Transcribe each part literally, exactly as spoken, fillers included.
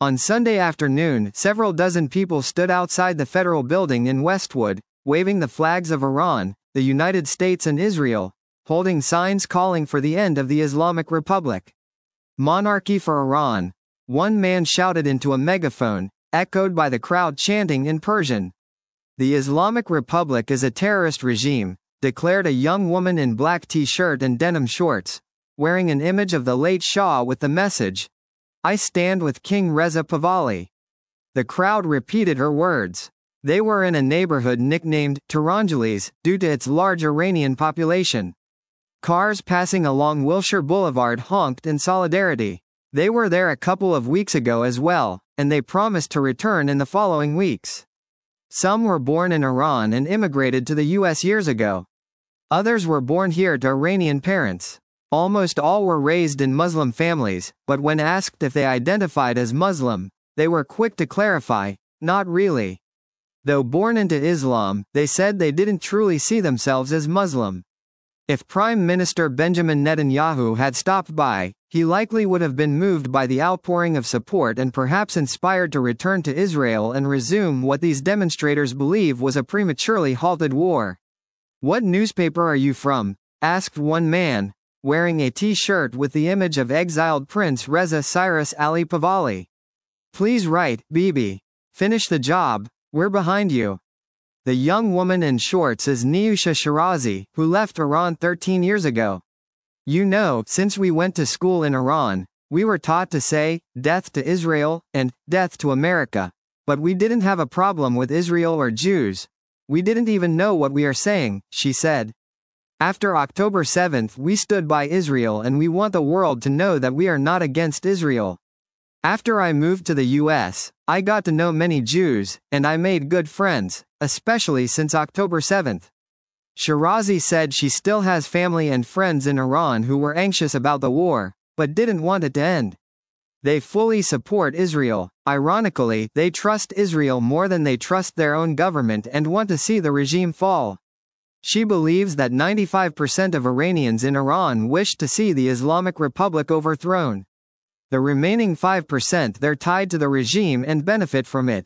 On Sunday afternoon, several dozen people stood outside the federal building in Westwood, waving the flags of Iran, the United States and Israel, holding signs calling for the end of the Islamic Republic. Monarchy for Iran, one man shouted into a megaphone, echoed by the crowd chanting in Persian. The Islamic Republic is a terrorist regime, declared a young woman in black t-shirt and denim shorts, wearing an image of the late Shah with the message, "I stand with King Reza Pahlavi." The crowd repeated her words. They were in a neighborhood nicknamed Tehrangeles due to its large Iranian population. Cars passing along Wilshire Boulevard honked in solidarity. They were there a couple of weeks ago as well, and they promised to return in the following weeks. Some were born in Iran and immigrated to the U S years ago. Others were born here to Iranian parents. Almost all were raised in Muslim families, but when asked if they identified as Muslim, they were quick to clarify, not really. Though born into Islam, they said they didn't truly see themselves as Muslim. If Prime Minister Benjamin Netanyahu had stopped by, he likely would have been moved by the outpouring of support and perhaps inspired to return to Israel and resume what these demonstrators believe was a prematurely halted war. "What newspaper are you from?" asked one man, wearing a t-shirt with the image of exiled Prince Reza Cyrus Ali Pahlavi. "Please write, Bibi. Finish the job, we're behind you." The young woman in shorts is Niusha Shirazi, who left Iran thirteen years ago. "You know, since we went to school in Iran, we were taught to say, 'Death to Israel,' and 'Death to America.' But we didn't have a problem with Israel or Jews. We didn't even know what we are saying," she said. "After October seventh we stood by Israel and we want the world to know that we are not against Israel. After I moved to the U S, I got to know many Jews, and I made good friends, especially since October seventh. Shirazi said she still has family and friends in Iran who were anxious about the war, but didn't want it to end. They fully support Israel. Ironically, they trust Israel more than they trust their own government and want to see the regime fall. She believes that ninety-five percent of Iranians in Iran wish to see the Islamic Republic overthrown. The remaining five percent they're tied to the regime and benefit from it.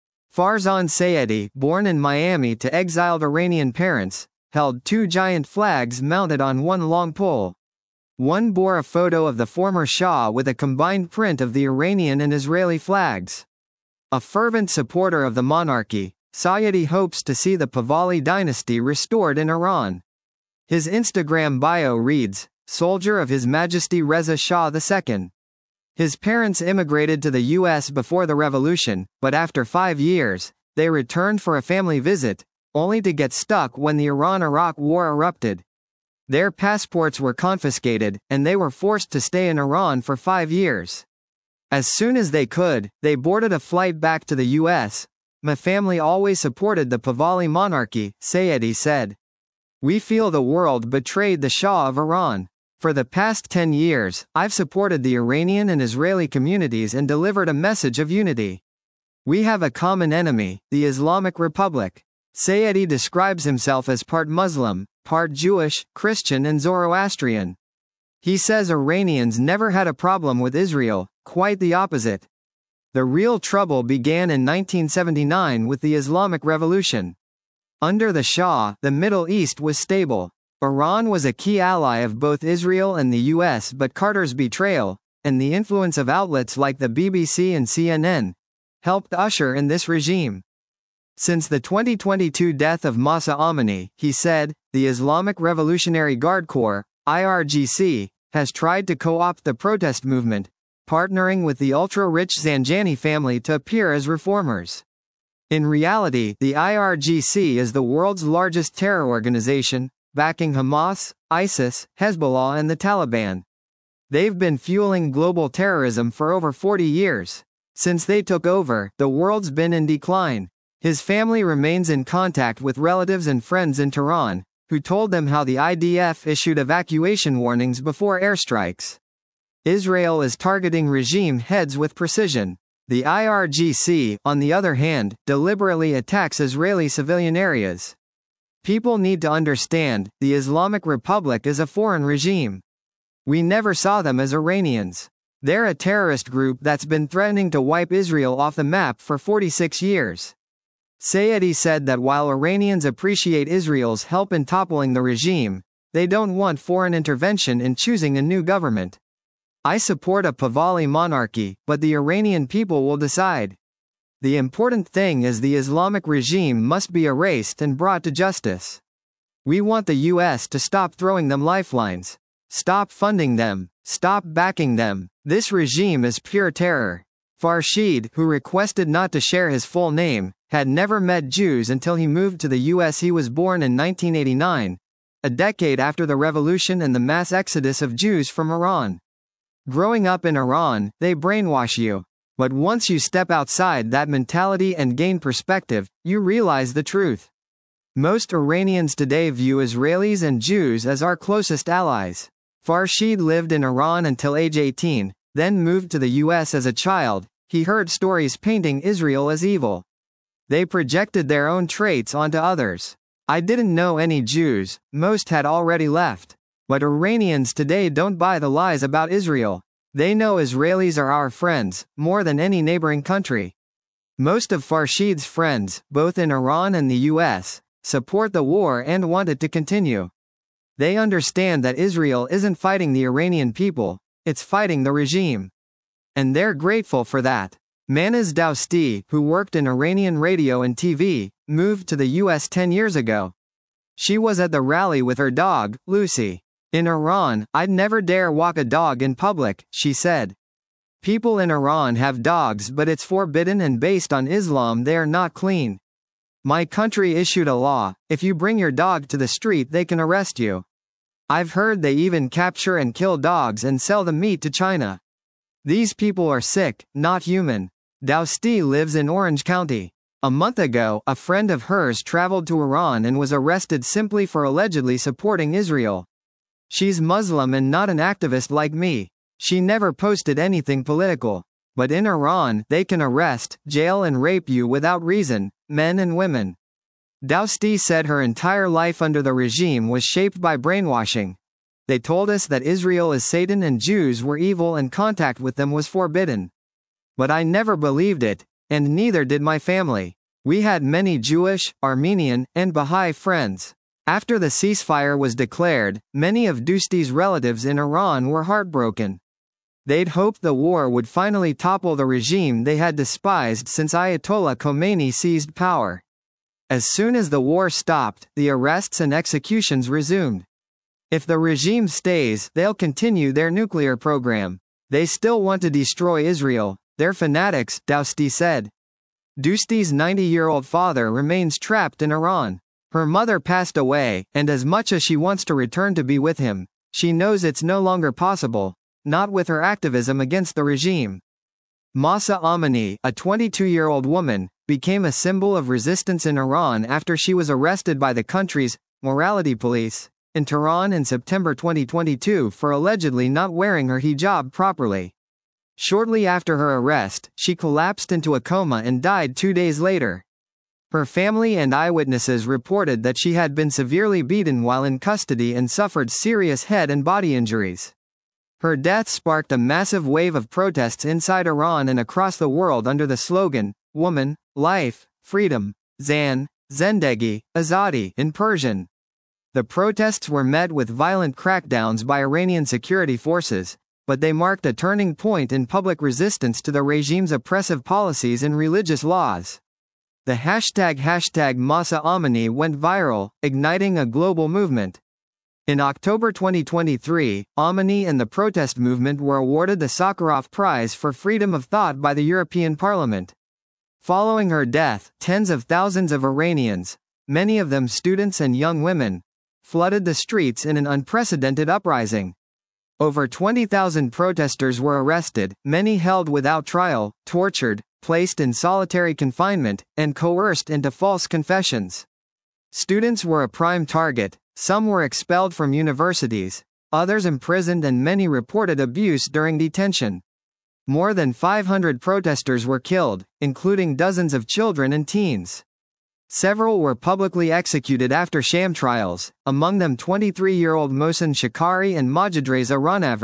Farzan Sayedi, born in Miami to exiled Iranian parents, held two giant flags mounted on one long pole. One bore a photo of the former Shah with a combined print of the Iranian and Israeli flags. A fervent supporter of the monarchy, Sayedi hopes to see the Pahlavi dynasty restored in Iran. His Instagram bio reads, "Soldier of His Majesty Reza Shah the Second." His parents immigrated to the U S before the revolution, but after five years, they returned for a family visit, only to get stuck when the Iran-Iraq War erupted. Their passports were confiscated, and they were forced to stay in Iran for five years. As soon as they could, they boarded a flight back to the U S. "My family always supported the Pahlavi monarchy," Sayedi said. "We feel the world betrayed the Shah of Iran. For the past ten years, I've supported the Iranian and Israeli communities and delivered a message of unity. We have a common enemy, the Islamic Republic." Sayedi describes himself as part Muslim, part Jewish, Christian and Zoroastrian. He says Iranians never had a problem with Israel, quite the opposite. The real trouble began in nineteen seventy-nine with the Islamic Revolution. Under the Shah, the Middle East was stable. Iran was a key ally of both Israel and the U S, but Carter's betrayal, and the influence of outlets like the B B C and C N N, helped usher in this regime. Since the twenty twenty-two death of Mahsa Amini, he said, the Islamic Revolutionary Guard Corps, I R G C, has tried to co-opt the protest movement, partnering with the ultra-rich Zanjani family to appear as reformers. In reality, the I R G C is the world's largest terror organization, backing Hamas, ISIS, Hezbollah and the Taliban. They've been fueling global terrorism for over forty years. Since they took over, the world's been in decline. His family remains in contact with relatives and friends in Tehran, who told them how the I D F issued evacuation warnings before airstrikes. Israel is targeting regime heads with precision. The I R G C, on the other hand, deliberately attacks Israeli civilian areas. People need to understand, the Islamic Republic is a foreign regime. We never saw them as Iranians. They're a terrorist group that's been threatening to wipe Israel off the map for forty-six years. Sayedi said that while Iranians appreciate Israel's help in toppling the regime, they don't want foreign intervention in choosing a new government. I support a Pahlavi monarchy, but the Iranian people will decide. The important thing is the Islamic regime must be erased and brought to justice. We want the U S to stop throwing them lifelines. Stop funding them. Stop backing them. This regime is pure terror. Farshid, who requested not to share his full name, had never met Jews until he moved to the U S. He was born in nineteen eighty-nine, a decade after the revolution and the mass exodus of Jews from Iran. Growing up in Iran, they brainwash you. But once you step outside that mentality and gain perspective, you realize the truth. Most Iranians today view Israelis and Jews as our closest allies. Farshid lived in Iran until age eighteen, then moved to the U S as a child. He heard stories painting Israel as evil. They projected their own traits onto others. I didn't know any Jews, most had already left. But Iranians today don't buy the lies about Israel. They know Israelis are our friends, more than any neighboring country. Most of Farshid's friends, both in Iran and the U S, support the war and want it to continue. They understand that Israel isn't fighting the Iranian people, it's fighting the regime. And they're grateful for that. Manaz Dousti, who worked in Iranian radio and T V, moved to the U S ten years ago. She was at the rally with her dog, Lucy. In Iran, I'd never dare walk a dog in public, she said. People in Iran have dogs, but it's forbidden and based on Islam they are not clean. My country issued a law, if you bring your dog to the street they can arrest you. I've heard they even capture and kill dogs and sell the meat to China. These people are sick, not human. Dousti lives in Orange County. A month ago, a friend of hers traveled to Iran and was arrested simply for allegedly supporting Israel. She's Muslim and not an activist like me. She never posted anything political. But in Iran, they can arrest, jail and rape you without reason, men and women. Dousti said her entire life under the regime was shaped by brainwashing. They told us that Israel is Satan and Jews were evil and contact with them was forbidden. But I never believed it, and neither did my family. We had many Jewish, Armenian, and Baha'i friends. After the ceasefire was declared, many of Dousti's relatives in Iran were heartbroken. They'd hoped the war would finally topple the regime they had despised since Ayatollah Khomeini seized power. As soon as the war stopped, the arrests and executions resumed. If the regime stays, they'll continue their nuclear program. They still want to destroy Israel. They're fanatics, Dousti said. Dousti's ninety-year-old father remains trapped in Iran. Her mother passed away, and as much as she wants to return to be with him, she knows it's no longer possible, not with her activism against the regime. Mahsa Amini, a twenty-two-year-old woman, became a symbol of resistance in Iran after she was arrested by the country's morality police in Tehran in September twenty twenty-two for allegedly not wearing her hijab properly. Shortly after her arrest, she collapsed into a coma and died two days later. Her family and eyewitnesses reported that she had been severely beaten while in custody and suffered serious head and body injuries. Her death sparked a massive wave of protests inside Iran and across the world under the slogan, Woman, Life, Freedom, Zan, Zendegi, Azadi in Persian. The protests were met with violent crackdowns by Iranian security forces, but they marked a turning point in public resistance to the regime's oppressive policies and religious laws. The hashtag hashtag Mahsa Amini went viral, igniting a global movement. In October twenty twenty-three, Amini and the protest movement were awarded the Sakharov Prize for Freedom of Thought by the European Parliament. Following her death, tens of thousands of Iranians, many of them students and young women, flooded the streets in an unprecedented uprising. Over twenty thousand protesters were arrested, many held without trial, tortured, placed in solitary confinement, and coerced into false confessions. Students were a prime target, some were expelled from universities, others imprisoned, and many reported abuse during detention. More than five hundred protesters were killed, including dozens of children and teens. Several were publicly executed after sham trials, among them twenty-three-year-old Mohsen Shakari and Majidreza Ranavard,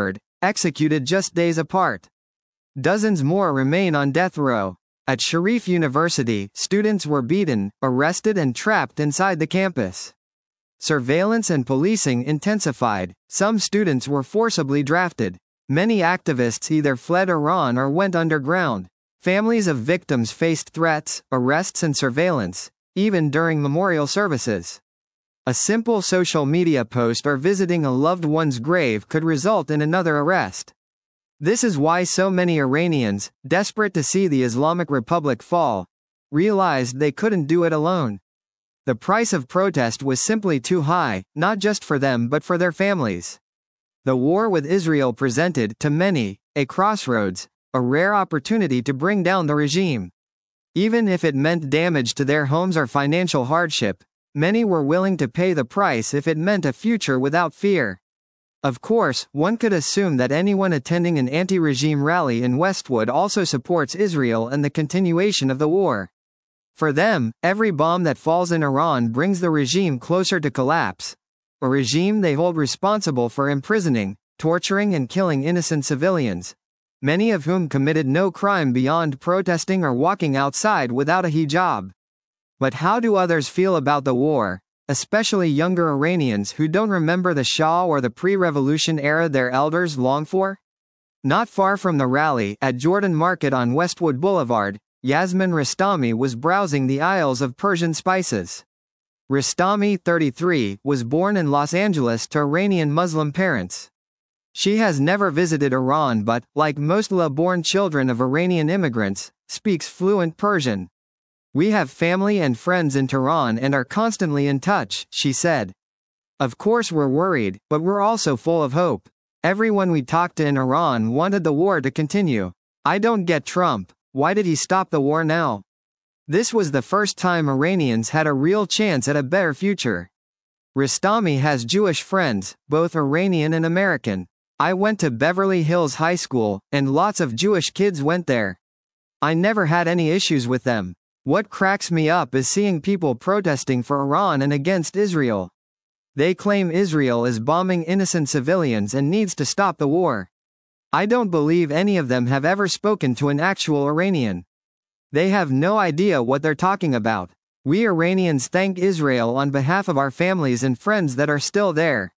executed just days apart. Dozens more remain on death row. At Sharif University, students were beaten, arrested and trapped inside the campus. Surveillance and policing intensified. Some students were forcibly drafted. Many activists either fled Iran or went underground. Families of victims faced threats, arrests and surveillance, even during memorial services. A simple social media post or visiting a loved one's grave could result in another arrest. This is why so many Iranians, desperate to see the Islamic Republic fall, realized they couldn't do it alone. The price of protest was simply too high, not just for them but for their families. The war with Israel presented, to many, a crossroads, a rare opportunity to bring down the regime. Even if it meant damage to their homes or financial hardship, many were willing to pay the price if it meant a future without fear. Of course, one could assume that anyone attending an anti-regime rally in Westwood also supports Israel and the continuation of the war. For them, every bomb that falls in Iran brings the regime closer to collapse, a regime they hold responsible for imprisoning, torturing and killing innocent civilians, many of whom committed no crime beyond protesting or walking outside without a hijab. But how do others feel about the war, especially younger Iranians who don't remember the Shah or the pre-revolution era their elders longed for? Not far from the rally, at Jordan Market on Westwood Boulevard, Yasmin Rastami was browsing the aisles of Persian spices. Rastami, thirty-three, was born in Los Angeles to Iranian Muslim parents. She has never visited Iran but, like most La-born children of Iranian immigrants, speaks fluent Persian. "We have family and friends in Tehran and are constantly in touch," she said. "Of course we're worried, but we're also full of hope. Everyone we talked to in Iran wanted the war to continue. I don't get Trump. Why did he stop the war now?" This was the first time Iranians had a real chance at a better future. Rastami has Jewish friends, both Iranian and American. "I went to Beverly Hills High School, and lots of Jewish kids went there. I never had any issues with them. What cracks me up is seeing people protesting for Iran and against Israel. They claim Israel is bombing innocent civilians and needs to stop the war. I don't believe any of them have ever spoken to an actual Iranian. They have no idea what they're talking about. We Iranians thank Israel on behalf of our families and friends that are still there."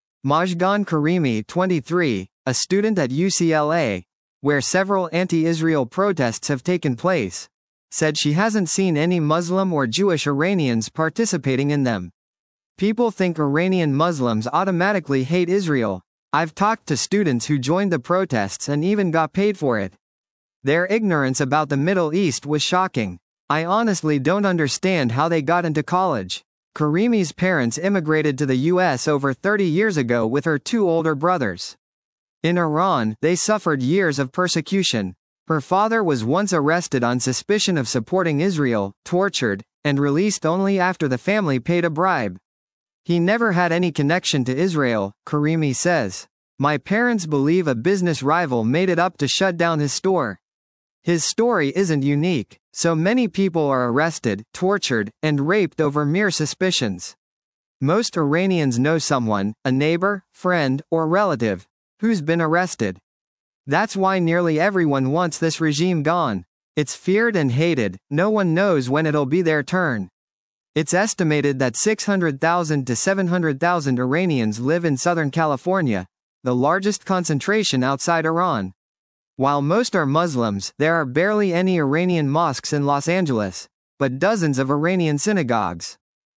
Majgan Karimi, twenty-three, a student at U C L A, where several anti-Israel protests have taken place, said she hasn't seen any Muslim or Jewish Iranians participating in them. "People think Iranian Muslims automatically hate Israel. I've talked to students who joined the protests and even got paid for it. Their ignorance about the Middle East was shocking. I honestly don't understand how they got into college." Karimi's parents immigrated to the U S over thirty years ago with her two older brothers. In Iran, they suffered years of persecution. Her father was once arrested on suspicion of supporting Israel, tortured, and released only after the family paid a bribe. He never had any connection to Israel, Karimi says. "My parents believe a business rival made it up to shut down his store." His story isn't unique. So many people are arrested, tortured, and raped over mere suspicions. Most Iranians know someone, a neighbor, friend, or relative, who's been arrested. That's why nearly everyone wants this regime gone. It's feared and hated, no one knows when it'll be their turn. It's estimated that six hundred thousand to seven hundred thousand Iranians live in Southern California, the largest concentration outside Iran. While most are Muslims, there are barely any Iranian mosques in Los Angeles, but dozens of Iranian synagogues.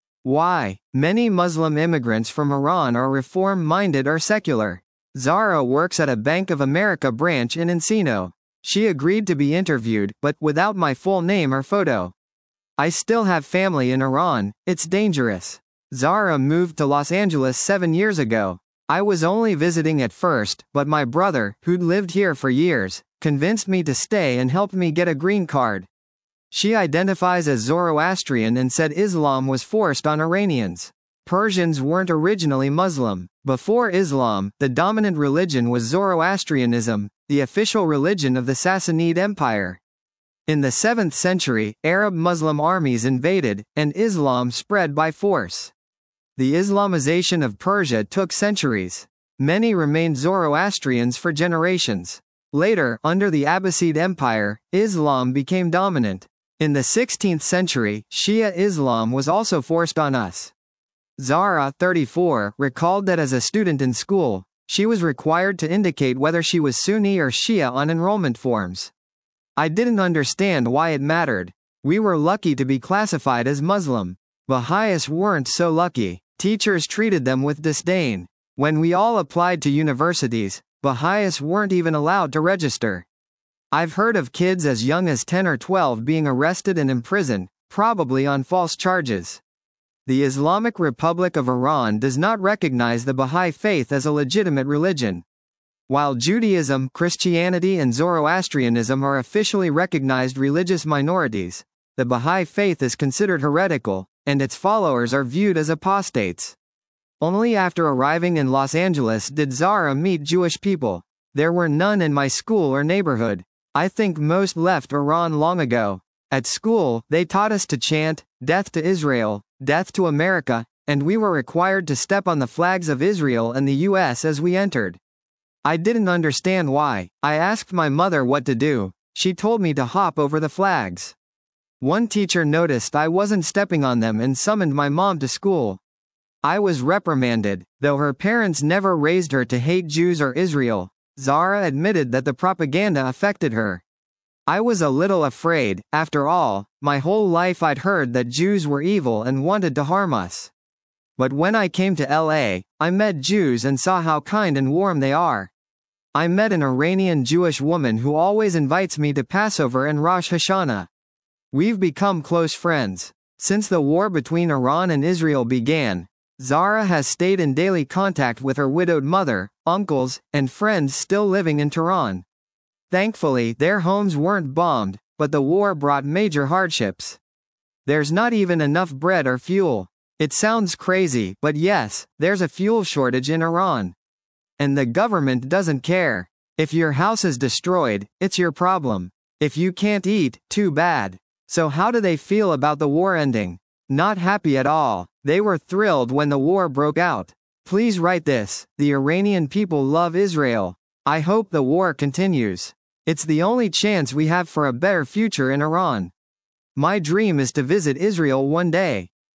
Why? Many Muslim immigrants from Iran are reform-minded or secular. Zara works at a Bank of America branch in Encino. She agreed to be interviewed, but without my full name or photo. "I still have family in Iran, it's dangerous." Zara moved to Los Angeles seven years ago. "I was only visiting at first, but my brother, who'd lived here for years, convinced me to stay and helped me get a green card." She identifies as Zoroastrian and said Islam was forced on Iranians. Persians weren't originally Muslim. Before Islam, the dominant religion was Zoroastrianism, the official religion of the Sassanid Empire. In the seventh century, Arab Muslim armies invaded, and Islam spread by force. The Islamization of Persia took centuries. Many remained Zoroastrians for generations. Later, under the Abbasid Empire, Islam became dominant. In the sixteenth century, Shia Islam was also forced on us. Zahra, thirty-four, recalled that as a student in school, she was required to indicate whether she was Sunni or Shia on enrollment forms. I didn't understand why it mattered. We were lucky to be classified as Muslim. Baha'is weren't so lucky. Teachers treated them with disdain. When we all applied to universities, Baha'is weren't even allowed to register. I've heard of kids as young as ten or twelve being arrested and imprisoned, probably on false charges. The Islamic Republic of Iran does not recognize the Baha'i faith as a legitimate religion. While Judaism, Christianity and Zoroastrianism are officially recognized religious minorities, the Baha'i faith is considered heretical, and its followers are viewed as apostates. Only after arriving in Los Angeles did Zahra meet Jewish people. There were none in my school or neighborhood. I think most left Iran long ago. At school, they taught us to chant, "Death to Israel, death to America," and we were required to step on the flags of Israel and the U S as we entered. I didn't understand why. I asked my mother what to do. She told me to hop over the flags. One teacher noticed I wasn't stepping on them and summoned my mom to school. I was reprimanded, though her parents never raised her to hate Jews or Israel. Zahra admitted that the propaganda affected her. I was a little afraid. After all, my whole life I'd heard that Jews were evil and wanted to harm us. But when I came to L A, I met Jews and saw how kind and warm they are. I met an Iranian Jewish woman who always invites me to Passover and Rosh Hashanah. We've become close friends. Since the war between Iran and Israel began, Zahra has stayed in daily contact with her widowed mother, uncles, and friends still living in Tehran. Thankfully, their homes weren't bombed, but the war brought major hardships. There's not even enough bread or fuel. It sounds crazy, but yes, there's a fuel shortage in Iran. And the government doesn't care. If your house is destroyed, it's your problem. If you can't eat, too bad. So how do they feel about the war ending? Not happy at all. They were thrilled when the war broke out. Please write this: the Iranian people love Israel. I hope the war continues. It's the only chance we have for a better future in Iran. My dream is to visit Israel one day.